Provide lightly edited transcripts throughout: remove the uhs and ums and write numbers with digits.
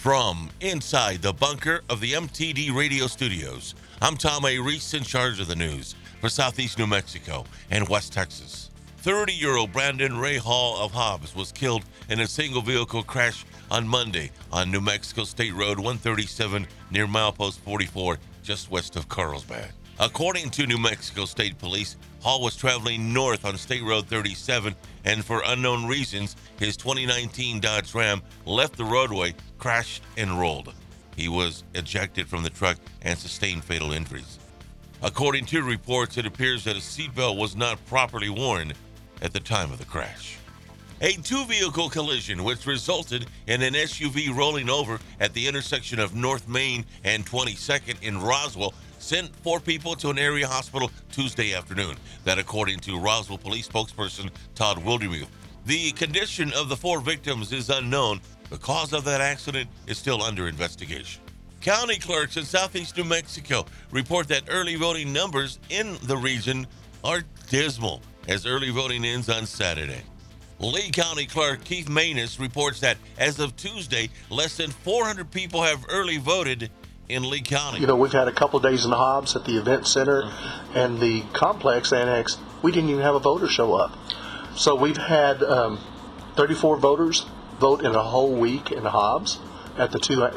From inside the bunker of the MTD radio studios, I'm Tom A. Reese, in charge of the news for Southeast New Mexico and West Texas. 30-year-old Brandon Ray Hall of Hobbs was killed in a single vehicle crash on Monday on New Mexico State Road 137 near milepost 44, just west of Carlsbad. According to New Mexico State Police, Hall was traveling north on State Road 37, and for unknown reasons, his 2019 Dodge Ram left the roadway, crashed, and rolled. He was ejected from the truck and sustained fatal injuries. According to reports, it appears that a seatbelt was not properly worn at the time of the crash. A two-vehicle collision, which resulted in an SUV rolling over at the intersection of North Main and 22nd in Roswell, sent 4 people to an area hospital Tuesday afternoon. That, according to Roswell Police spokesperson Todd Wildermuth. The condition of the 4 victims is unknown. The cause of that accident is still under investigation. County clerks in Southeast New Mexico report that early voting numbers in the region are dismal as early voting ends on Saturday. Lee County Clerk Keith Manus reports that as of Tuesday, less than 400 people have early voted in Lee County. You know, we've had a couple of days in Hobbs at the event center and the complex annex. We didn't even have a voter show up. So we've had 34 voters vote in a whole week in Hobbs at the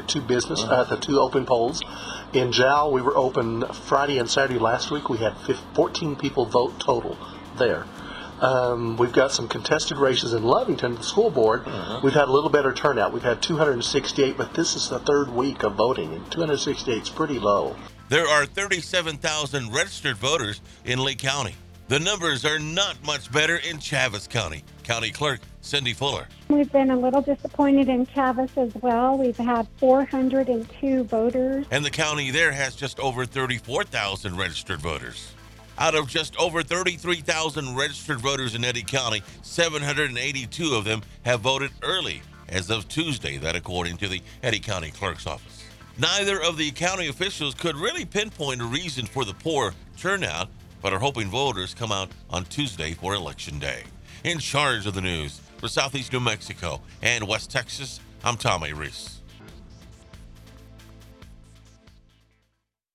two open polls. In Jowl, we were open Friday and Saturday last week. We had 14 people vote total there. We've got some contested races in Lovington, the school board. We've had a little better turnout. We've had 268, but this is the third week of voting, and 268 is pretty low. There are 37,000 registered voters in Lee County. The numbers are not much better in Chaves County. County Clerk Cindy Fuller. We've been a little disappointed in Chaves as well. We've had 402 voters. And the county there has just over 34,000 registered voters. Out of just over 33,000 registered voters in Eddy County, 782 of them have voted early as of Tuesday, that according to the Eddy County Clerk's Office. Neither of the county officials could really pinpoint a reason for the poor turnout, but are hoping voters come out on Tuesday for Election Day. In charge of the news for Southeast New Mexico and West Texas, I'm Tom A. Reese.